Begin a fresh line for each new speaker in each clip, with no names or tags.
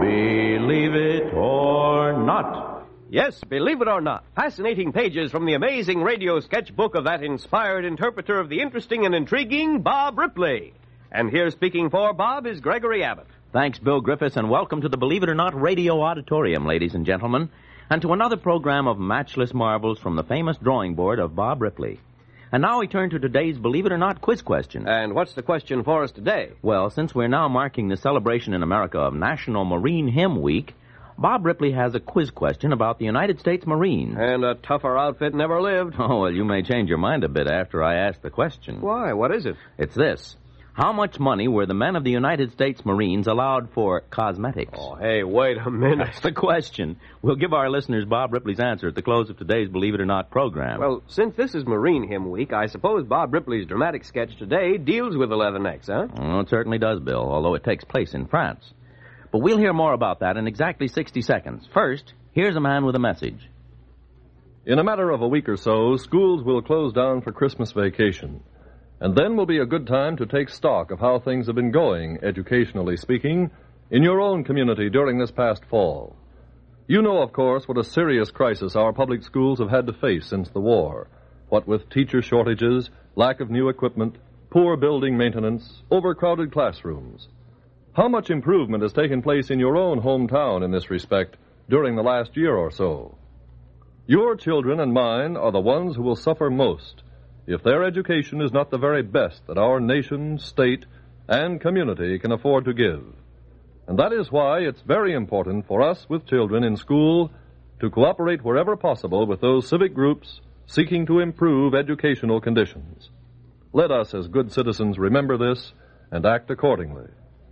Believe it or not.
Yes, believe it or not, fascinating pages from the amazing radio sketchbook of that inspired interpreter of the interesting and intriguing Bob Ripley. And here speaking for Bob is Gregory Abbott.
Thanks, Bill Griffiths, and welcome to the Believe It or Not Radio Auditorium, ladies and gentlemen, and to another program of matchless marvels from the famous drawing board of Bob Ripley. And now we turn to today's Believe It or Not quiz question.
And what's the question for us today?
Well, since we're now marking the celebration in America of National Marine Hymn Week, Bob Ripley has a quiz question about the United States Marines.
And a tougher outfit never lived.
Oh, well, you may change your mind a bit after I ask the question.
Why? What is it?
It's this. How much money were the men of the United States Marines allowed for cosmetics?
Oh, hey, wait a minute.
That's the question. We'll give our listeners Bob Ripley's answer at the close of today's Believe It or Not program.
Well, since this is Marine Hymn Week, I suppose Bob Ripley's dramatic sketch today deals with the Leathernecks, huh?
Oh, it certainly does, Bill, although it takes place in France. But we'll hear more about that in exactly 60 seconds. First, here's a man with a message.
In a matter of a week or so, schools will close down for Christmas vacation. And then will be a good time to take stock of how things have been going, educationally speaking, in your own community during this past fall. You know, of course, what a serious crisis our public schools have had to face since the war. What with teacher shortages, lack of new equipment, poor building maintenance, overcrowded classrooms. How much improvement has taken place in your own hometown in this respect during the last year or so? Your children and mine are the ones who will suffer most if their education is not the very best that our nation, state, and community can afford to give. And that is why it's very important for us with children in school to cooperate wherever possible with those civic groups seeking to improve educational conditions. Let us, as good citizens, remember this and act accordingly.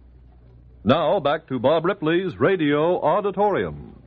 Now, back to Bob Ripley's Radio Auditorium.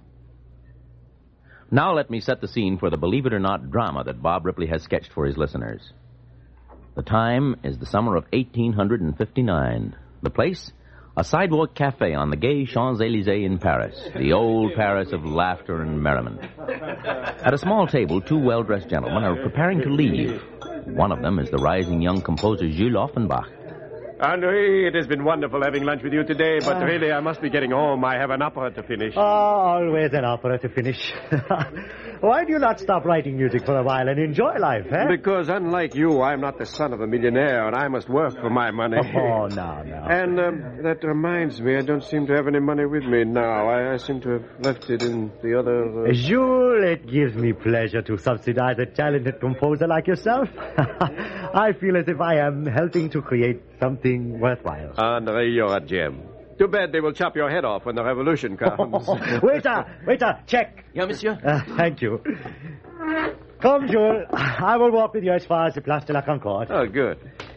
Now let me set the scene for the Believe It or Not drama that Bob Ripley has sketched for his listeners. The time is the summer of 1859. The place? A sidewalk cafe on the gay Champs-Élysées in Paris, the old Paris of laughter and merriment. At a small table, two well-dressed gentlemen are preparing to leave. One of them is the rising young composer Jules Offenbach.
Henri, it has been wonderful having lunch with you today, but really I must be getting home. I have an opera to finish.
Oh, always an opera to finish. Why do you not stop writing music for a while and enjoy life, eh?
Because unlike you, I'm not the son of a millionaire, and I must work for my money.
Oh, no.
And that reminds me, I don't seem to have any money with me now. I seem to have left it in the other...
Jules, it gives me pleasure to subsidize a talented composer like yourself. I feel as if I am helping to create something worthwhile.
Henri, you're a gem. Too bad they will chop your head off when the revolution comes.
Waiter, check.
Yeah, monsieur?
Thank you. Come, Jules. I will walk with you as far as the Place de la Concorde.
Oh, good.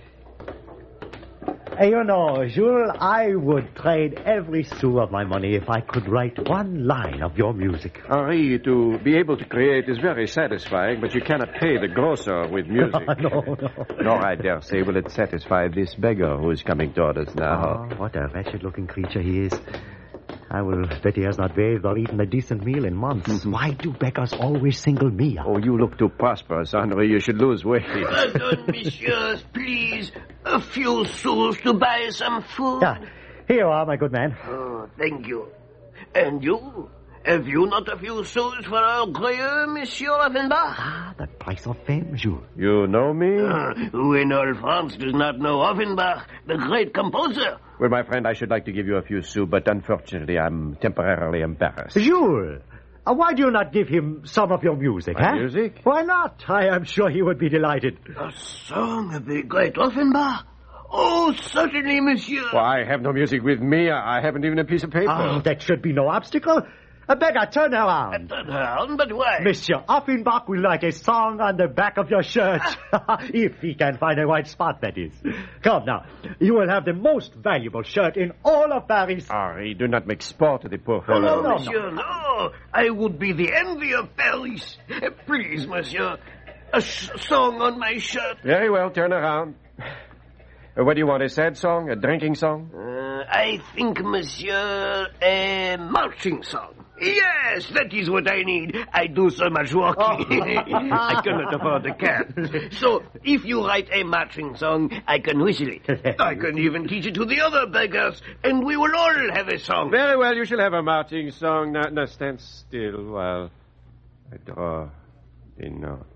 You know, Jules, I would trade every sou of my money if I could write one line of your music.
Henri, to be able to create is very satisfying, but you cannot pay the grocer with music.
No.
Nor, I dare say, will it satisfy this beggar who is coming toward us now.
Oh, what a wretched-looking creature he is. I will bet he has not bathed or eaten a decent meal in months. Why do beggars always single me out?
Oh, you look too prosperous, Henri. You should lose weight.
Pardon, messieurs, please. A few sous to buy some food.
Here you are, my good man.
Oh, thank you. And you? Have you not a few sous for our gruyere, Monsieur Offenbach?
The price of fame, Jules.
You know me?
Who in all France does not know Offenbach, the great composer?
Well, my friend, I should like to give you a few sous, but unfortunately, I'm temporarily embarrassed.
Jules, why do you not give him some of your music,
My music?
Why not? I am sure he would be delighted.
A song of the great Offenbach? Oh, certainly, monsieur.
Well, I have no music with me. I haven't even a piece of paper.
Oh, that should be no obstacle. A beggar, turn around.
Turn around, but why?
Monsieur Offenbach will like a song on the back of your shirt. If he can find a white spot, that is. Come now. You will have the most valuable shirt in all of Paris.
Henri, do not make sport of the poor fellow.
No, monsieur, no. I would be the envy of Paris. Please, monsieur, a song on my shirt.
Very well, turn around. What do you want, a sad song, a drinking song?
I think, monsieur, a marching song. Yes, that is what I need. I do so much walking. I cannot afford a cab. So, if you write a marching song, I can whistle it. I can even teach it to the other beggars, and we will all have a song.
Very well, you shall have a marching song. Now stand still while I draw the notes.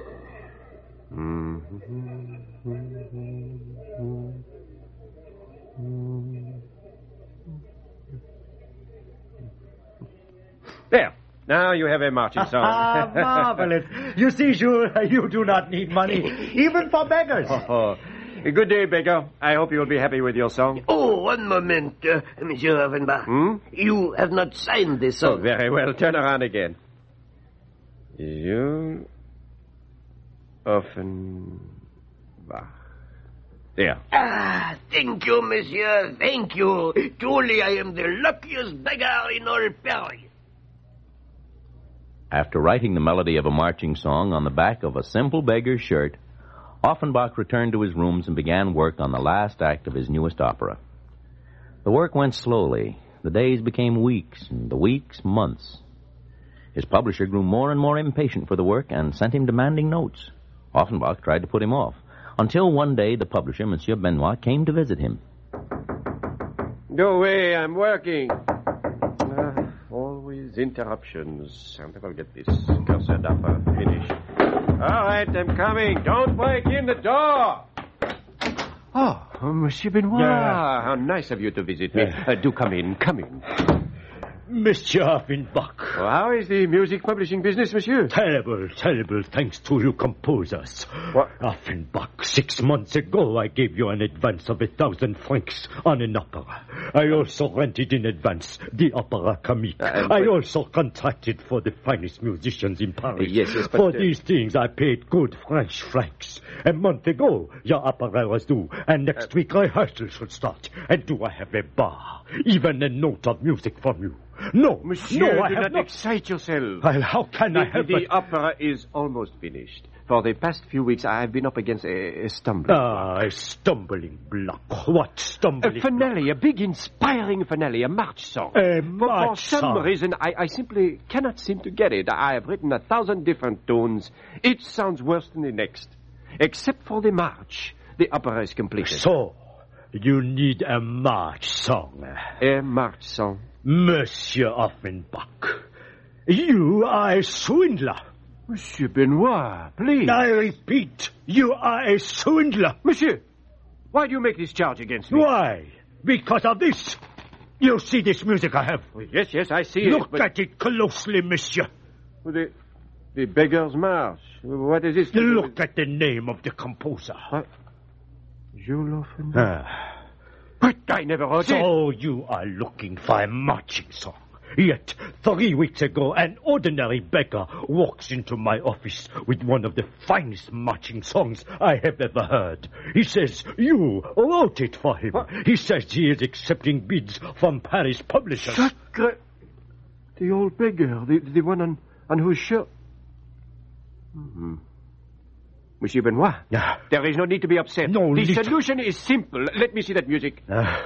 There. Now you have a marching song.
Marvelous. You see, Jules, you do not need money, even for beggars.
Good day, beggar. I hope you will be happy with your song.
Oh, one moment, Monsieur Offenbach. You have not signed this song.
Oh, very well. Turn around again. You... Offenbach. There.
Ah, thank you, monsieur. Thank you. Truly, I am the luckiest beggar in all Paris.
After writing the melody of a marching song on the back of a simple beggar's shirt, Offenbach returned to his rooms and began work on the last act of his newest opera. The work went slowly. The days became weeks, and the weeks months. His publisher grew more and more impatient for the work and sent him demanding notes. Offenbach tried to put him off, until one day the publisher, Monsieur Benoit, came to visit him.
Go away, I'm working. Always interruptions. I will get this cursed opera finished. All right, I'm coming. Don't break in the door. Oh, Monsieur Benoit.
Yeah.
How nice of you to visit me. Do come in, come in.
Monsieur Offenbach.
Well, how is the music publishing business, monsieur?
Terrible, terrible, thanks to you composers.
What?
Offenbach, 6 months ago I gave you an advance of 1,000 francs on an opera. I also rented in advance the Opera Comique. I also contracted for the finest musicians in Paris.
Yes, but...
For these things I paid good French francs. A month ago your opera was due, and next week rehearsal should start. And do I have a bar? Even a note of music from you? No,
Monsieur,
no, I
do
have
not
not.
excite yourself.
Well, how can I help
The
it?
opera is almost finished. For the past few weeks, I have been up against a stumbling block.
A stumbling block. What stumbling
A finale, a big inspiring finale, a march song.
A
For
march
some
song.
reason, I simply cannot seem to get it. I have written 1,000 different tunes. Each sounds worse than the next. Except for the march. The opera is completed.
So, you need a march song.
A march song.
Monsieur Offenbach, you are a swindler.
Monsieur Benoit, please.
I repeat, you are a swindler.
Monsieur, why do you make this charge against me?
Why? Because of this. You see this music I have?
Yes, I see
Look
it. But
at it closely, monsieur.
the beggar's march. What is this?
Look at the name of the composer.
Jules Offenbach. But I never heard it.
So you are looking for a marching song. Yet, 3 weeks ago, an ordinary beggar walks into my office with one of the finest marching songs I have ever heard. He says you wrote it for him.
What?
He says he is accepting bids from Paris publishers.
Sacre. The old beggar, the one on whose shirt. Monsieur Benoit, there is no need to be upset.
No,
the
little.
solution is simple. Let me see that music.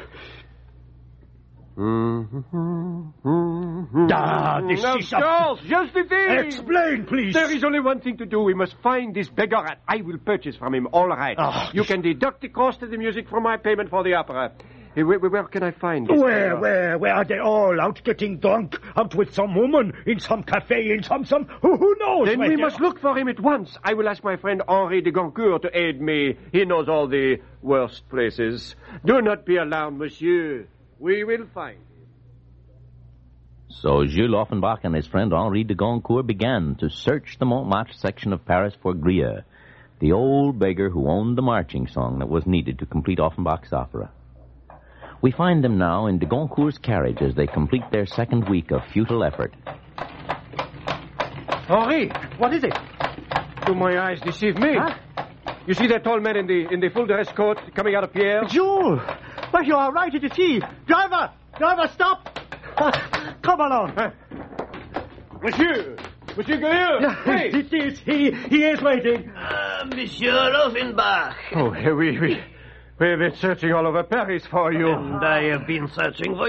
This is
Of course, just the thing.
Explain, please.
There is only one thing to do. We must find this beggar, and I will purchase from him. All right.
You
can deduct the cost of the music from my payment for the opera. Where can I find this beggar?
Where are they all? Out getting drunk? Out with some woman? In some cafe? In some... Who knows?
Then
where
we
they
must
are?
look for him at once. I will ask my friend Henri de Goncourt to aid me. He knows all the worst places. Do not be alarmed, monsieur. We will find him.
So Jules Offenbach and his friend Henri de Goncourt began to search the Montmartre section of Paris for Grieux, the old beggar who owned the marching song that was needed to complete Offenbach's opera. We find them now in de Goncourt's carriage as they complete their second week of futile effort.
Henri,
What is it?
do my eyes deceive me?
Huh?
You see that tall man in the full dress coat coming out of Pierre?
Jules! But you are right, it is he. Driver, stop! Come along.
Monsieur Grieux! Hey!
It is he. He is waiting.
Monsieur Offenbach.
Oh, we've been searching all over Paris for you.
And I have been searching for you.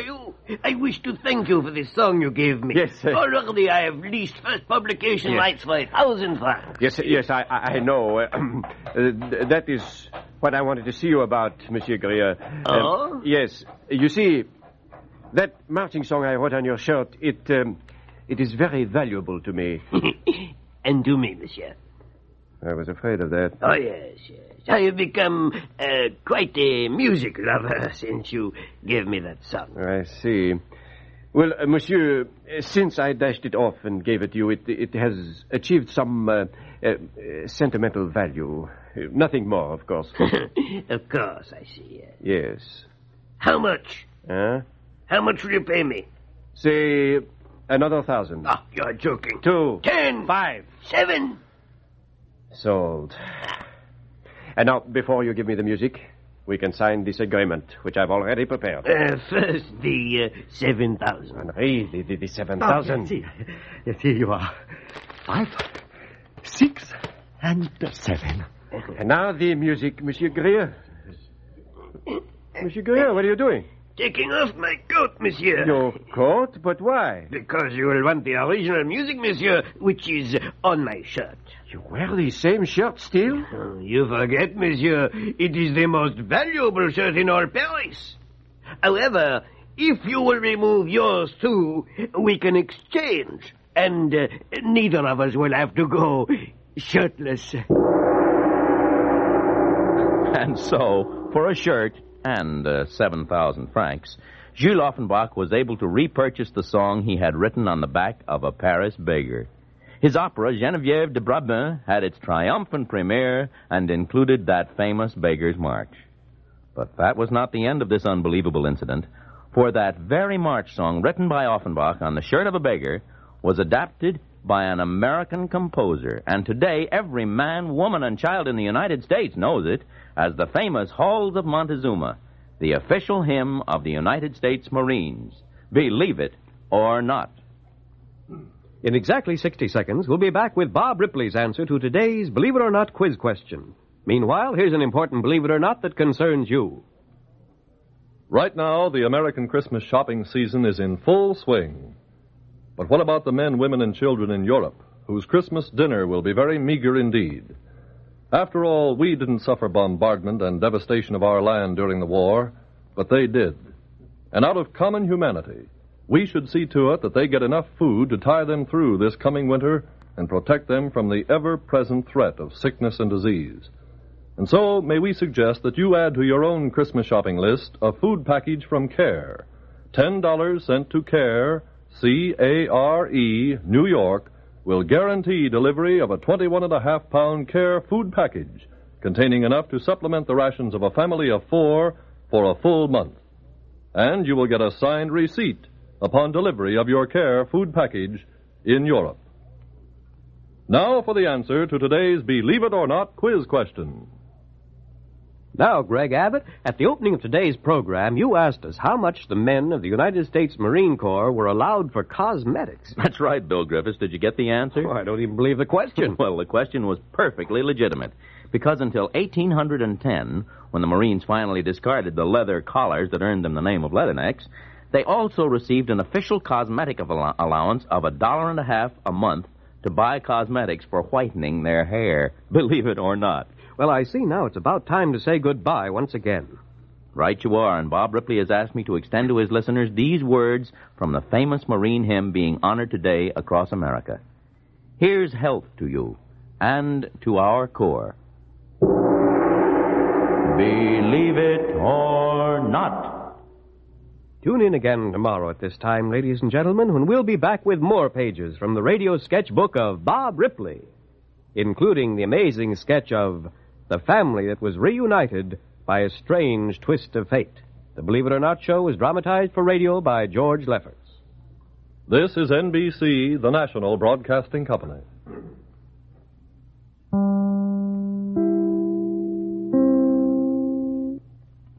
I wish to thank you for this song you gave me.
Yes, sir.
Already I have leased first publication
Yes.
rights for 1,000 francs.
Yes, I know. That is what I wanted to see you about, Monsieur Grier.
Oh?
Yes. You see, that marching song I wrote on your shirt, it is very valuable to me.
And to me, monsieur.
I was afraid of that.
Oh, yes. I have become quite a music lover since you gave me that song.
I see. Well, monsieur, since I dashed it off and gave it to you, it has achieved some sentimental value. Nothing more, of course.
Of course, I see.
Yes.
How much?
Huh?
How much will you pay me?
Say another 1,000.
Ah, you're joking.
2.
10.
5.
7.
Sold. And now, before you give me the music, we can sign this agreement, which I've already prepared.
First, the 7,000.
Henri, the 7,000.
Yes, here you are. 5, 6, and 7.
And now the music, Monsieur Grier. Monsieur Grier, what are you doing?
Taking off my coat, monsieur.
Your coat? But why?
Because you will want the original music, monsieur, which is on my shirt.
You wear the same shirt still?
Oh, you forget, monsieur, it is the most valuable shirt in all Paris. However, if you will remove yours too, we can exchange, and neither of us will have to go shirtless.
And so, for a shirt and 7,000 francs, Jules Offenbach was able to repurchase the song he had written on the back of a Paris beggar. His opera, Geneviève de Brabant, had its triumphant premiere and included that famous beggar's march. But that was not the end of this unbelievable incident, for that very march song written by Offenbach on the shirt of a beggar was adapted by an American composer, and today every man, woman, and child in the United States knows it as the famous Halls of Montezuma, the official hymn of the United States Marines. Believe it or not.
In exactly 60 seconds, we'll be back with Bob Ripley's answer to today's Believe It or Not quiz question. Meanwhile, here's an important Believe It or Not that concerns you.
Right now, the American Christmas shopping season is in full swing. But what about the men, women, and children in Europe, whose Christmas dinner will be very meager indeed? After all, we didn't suffer bombardment and devastation of our land during the war, but they did. And out of common humanity, we should see to it that they get enough food to tie them through this coming winter and protect them from the ever-present threat of sickness and disease. And so, may we suggest that you add to your own Christmas shopping list a food package from CARE. $10 sent to CARE, C-A-R-E, New York, will guarantee delivery of a 21.5-pound CARE food package containing enough to supplement the rations of a family of 4 for a full month. And you will get a signed receipt upon delivery of your CARE food package in Europe. Now for the answer to today's Believe It or Not quiz question.
Now, Greg Abbott, at the opening of today's program, you asked us how much the men of the United States Marine Corps were allowed for cosmetics.
That's right, Bill Griffiths. Did you get the answer?
Oh, I don't even believe the question.
Well, the question was perfectly legitimate, because until 1810, when the Marines finally discarded the leather collars that earned them the name of leathernecks, they also received an official cosmetic allowance of $1.50 a month to buy cosmetics for whitening their hair, believe it or not.
Well, I see now it's about time to say goodbye once again.
Right you are, and Bob Ripley has asked me to extend to his listeners these words from the famous Marine hymn being honored today across America. Here's health to you and to our Corps. Believe it or not.
Tune in again tomorrow at this time, ladies and gentlemen, when we'll be back with more pages from the radio sketchbook of Bob Ripley, including the amazing sketch of the family that was reunited by a strange twist of fate. The Believe It or Not show was dramatized for radio by George Lefferts.
This is NBC, the national broadcasting company.